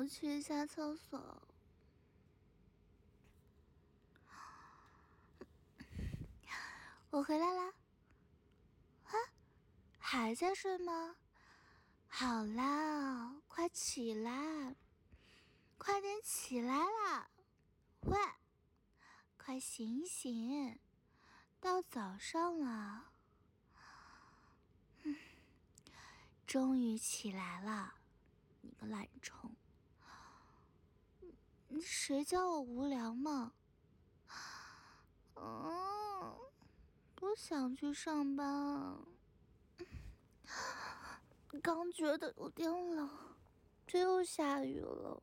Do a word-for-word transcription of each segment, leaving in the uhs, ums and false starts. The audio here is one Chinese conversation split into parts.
我去一下厕所。我回来啦。啊，还在睡吗？好啦，快起来，快点起来啦！喂，快醒一醒，到早上了。嗯，终于起来了，你个懒虫。谁叫我无聊嘛？嗯，不想去上班。刚觉得有点冷，这又下雨了。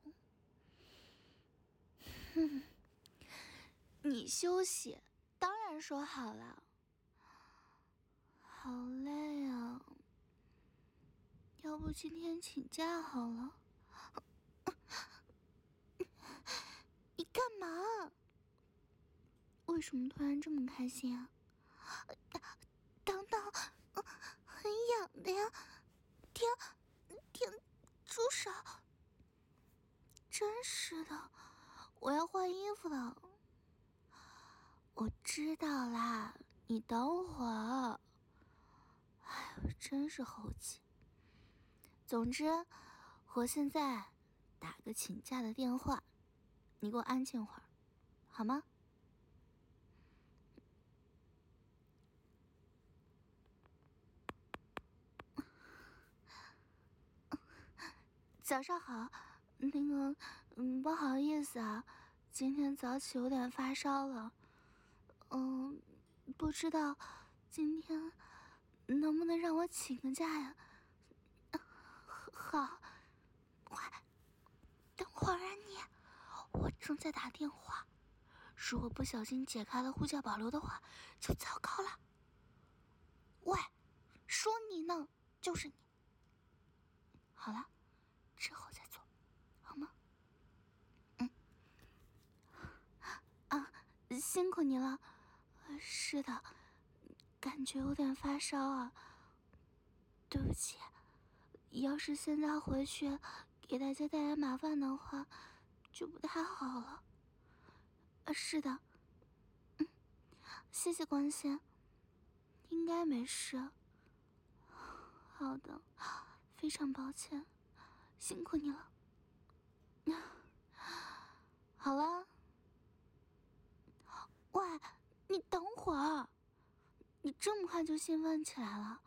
哼，你休息，当然说好了。好累啊，要不今天请假好了。你干嘛？为什么突然这么开心啊？等等，很痒的呀！天，天，住手！真是的，我要换衣服了。我知道啦，你等会儿。哎呦，真是猴急。总之，我现在打个请假的电话，你给我安静会儿，好吗？早上好，那个，嗯，不好意思啊，今天早起有点发烧了，嗯，不知道今天能不能让我请个假呀？好，快，等会儿啊你，我正在打电话，如果不小心解开了呼叫保留的话，就糟糕了。喂，说你呢，就是你。好了，之后再做，好吗？嗯。啊，辛苦你了。是的，感觉有点发烧啊。对不起，要是现在回去给大家带来麻烦的话，就不太好了。啊，是的，嗯，谢谢关心，应该没事。好的，非常抱歉，辛苦你了。好了，喂，你等会儿，你这么快就兴奋起来了，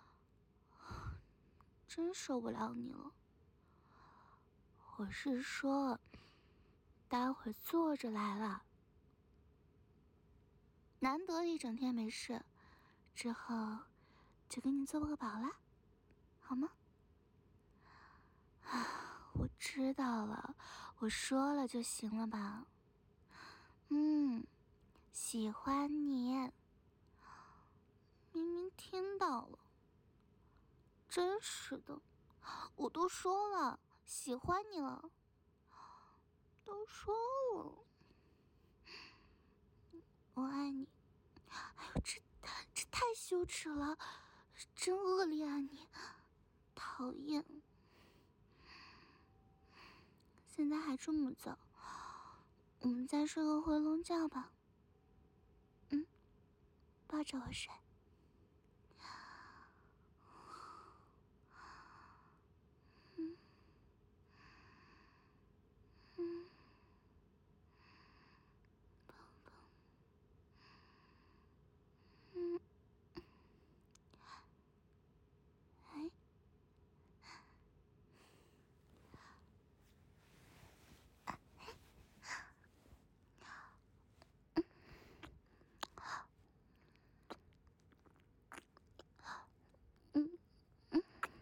真受不了你了。我是说，待会儿坐着来了，难得一整天没事，之后就给你做个饱啦，好吗？啊，我知道了，我说了就行了吧。嗯，喜欢你。明明听到了，真是的，我都说了喜欢你了，都说了我爱你。哎呦，这这太羞耻了，真恶劣啊你，讨厌。现在还这么早，我们再睡个回笼觉吧。嗯，抱着我睡。嗯嗯，宝宝，嗯，哎，嗯嗯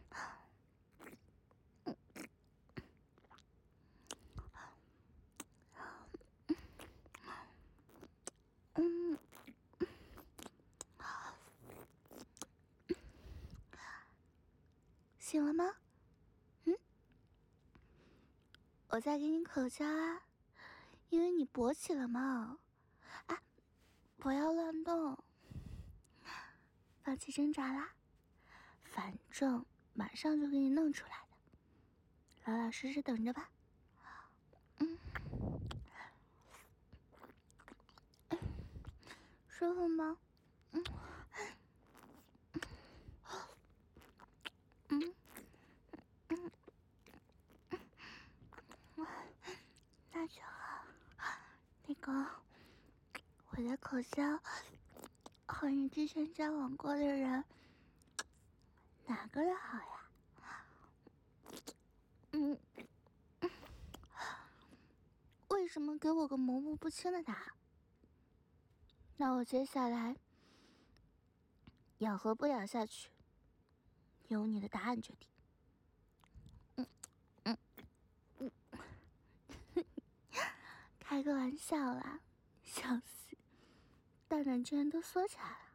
嗯，醒了吗？嗯，我在给你口交啊，因为你勃起了嘛。啊，不要乱动，放弃挣扎啦，反正马上就给你弄出来的，老老实实等着吧。 舒服吗？嗯嗯嗯，那就好。那个，我的口香和你之前交往过的人，哪个的好呀？嗯，为什么给我个模糊不清的答案？那我接下来咬和不咬下去，由你的答案决定。嗯嗯嗯，开个玩笑啦，笑死，蛋蛋居然都缩起来了。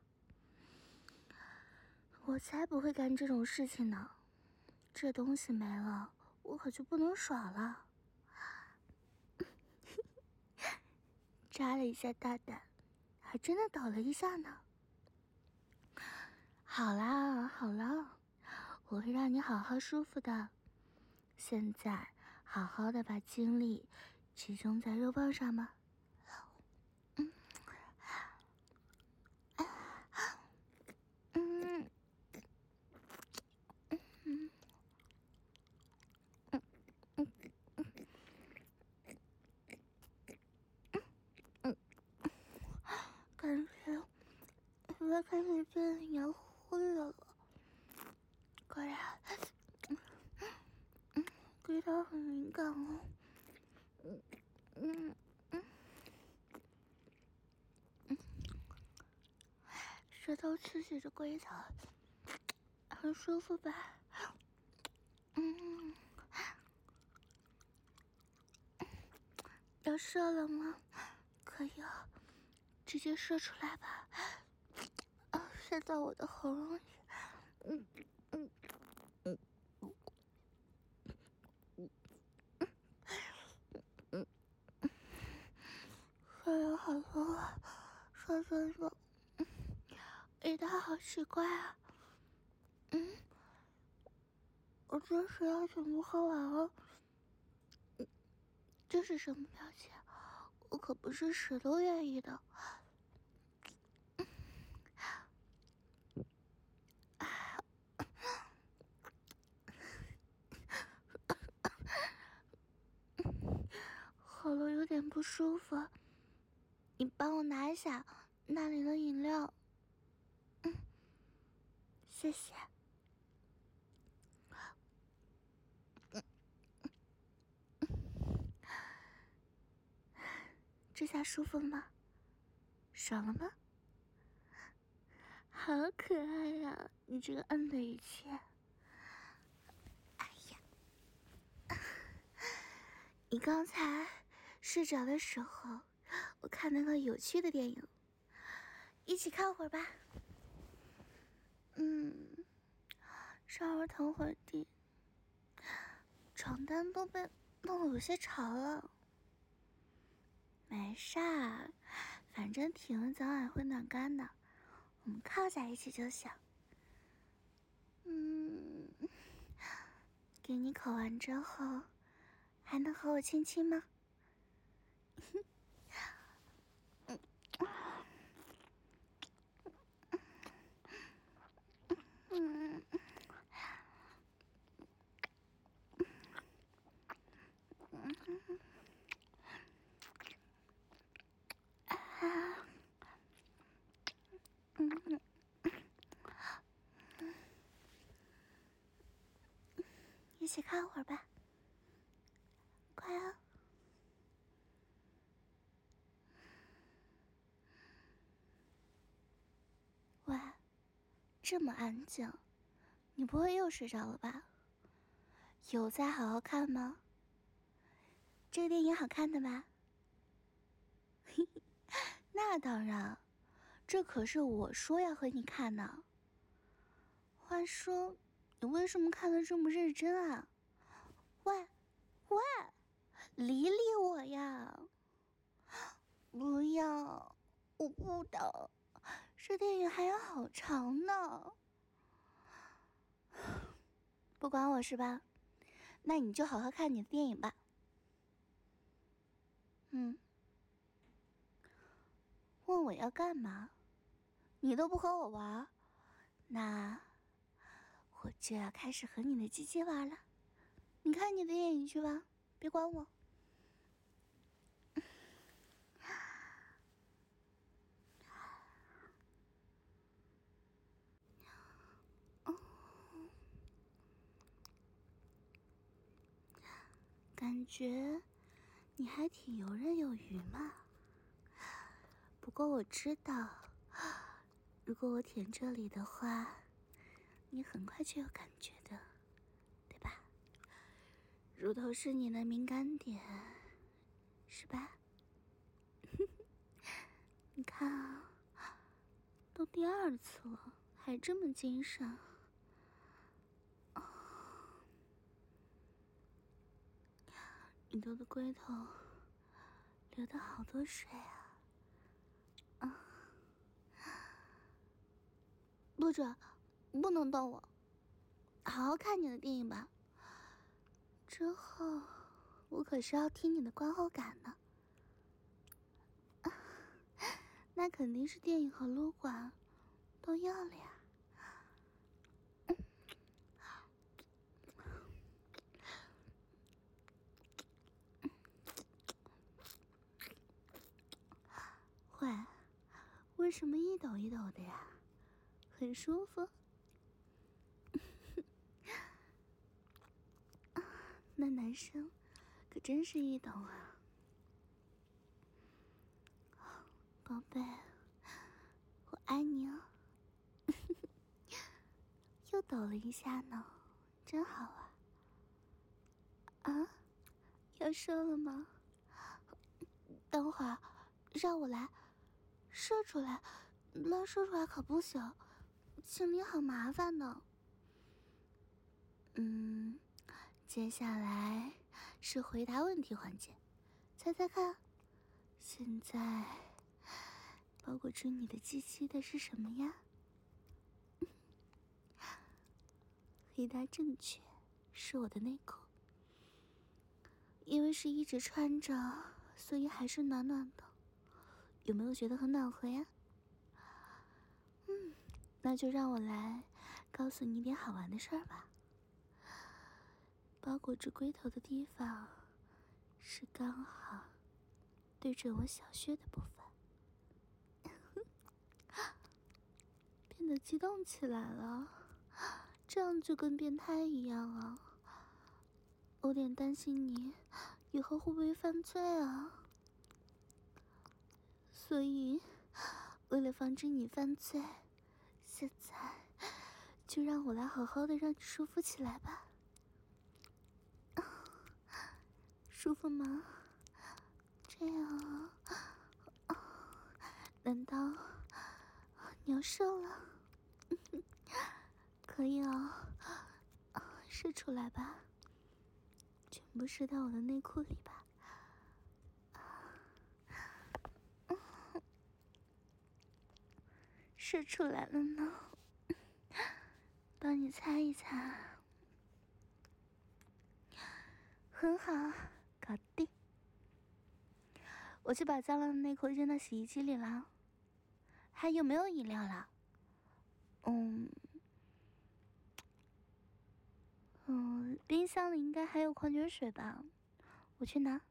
我才不会干这种事情呢，这东西没了，我可就不能爽了。扎了一下大蛋，还真的抖了一下呢。好啦好啦，我会让你好好舒服的。现在好好的把精力集中在肉棒上吧。嗯，嗯，嗯，嗯，嗯，嗯，感觉我开始变黏糊了了。果然，嗯，味道很敏感哦。嗯嗯嗯嗯，舌头刺激着龟头，很舒服吧？嗯，要射了吗？可以哦，直接射出来吧。啊，射到我的喉咙里。嗯嗯嗯嗯嗯，射了好多啊，射射射，味道好奇怪啊。嗯，我这是要全部喝完了。嗯，这是什么表情？我可不是死都愿意的。喉咙有点不舒服，你帮我拿一下那里的饮料。嗯，谢谢。嗯，这下舒服了吗？爽了吗？好可爱呀，你这个摁的语气。哎呀，你刚才睡着的时候，我看那个有趣的电影，一起看会儿吧。嗯，稍微腾会儿地，床单都被弄得有些潮了。没事儿，反正停了早晚会暖干的，我们靠在一起就行。嗯，给你口完之后，还能和我亲亲吗？嗯，嗯，嗯，啊，嗯，一起看会儿吧，快啊！喂，这么安静，你不会又睡着了吧？有在好好看吗？这个电影好看的吧？嘿嘿，那当然，这可是我说要和你看呢。话说，你为什么看得这么认真啊？喂，喂，理理我呀！不要，我不的，这电影还有好长呢。不管我是吧？那你就好好看你的电影吧。 嗯，问我要干嘛？你都不和我玩，那我就要开始和你的鸡鸡玩了。你看你的电影去吧，别管我。感觉你还挺游刃有余嘛。不过我知道，如果我舔这里的话，你很快就有感觉的，对吧？乳头是你的敏感点，是吧？你看啊，都第二次了，还这么精神。你的龟头流的好多水啊！啊，不准，不能动我，好好看你的电影吧。之后我可是要听你的观后感呢。啊，那肯定是电影和撸管都要了呀。喂，为什么一抖一抖的呀？很舒服。那男生可真是一抖啊。宝贝，我爱你哦。又抖了一下呢，真好啊。啊，要射了吗？等会儿让我来，射出来，乱射出来可不行，清理好麻烦呢。嗯，接下来是回答问题环节，猜猜看，现在包裹住你的鸡鸡的是什么呀？回答正确，是我的内裤。因为是一直穿着，所以还是暖暖的。有没有觉得很暖和呀？嗯，那就让我来告诉你一点好玩的事儿吧。包裹住龟头的地方是刚好对准我小穴的部分。变得激动起来了，这样就跟变态一样啊。我有点担心你以后会不会犯罪啊，所以为了防止你犯罪，现在就让我来好好的让你舒服起来吧。舒服吗？这样啊？难道你要射了？可以哦，射出来吧，全部射到我的内裤里吧。射出来了呢，帮你擦一擦。很好，搞定。我去把脏了的内裤扔到洗衣机里了。还有没有饮料了？嗯嗯，冰箱里应该还有矿泉水吧，我去拿。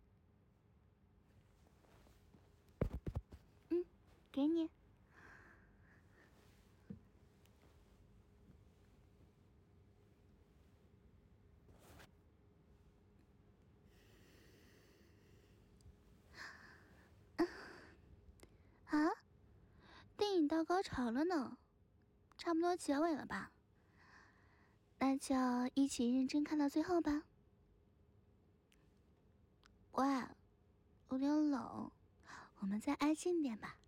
嗯，给你。啊，电影到高潮了呢，差不多结尾了吧？那就一起认真看到最后吧。喂，有点冷，我们再安静点吧。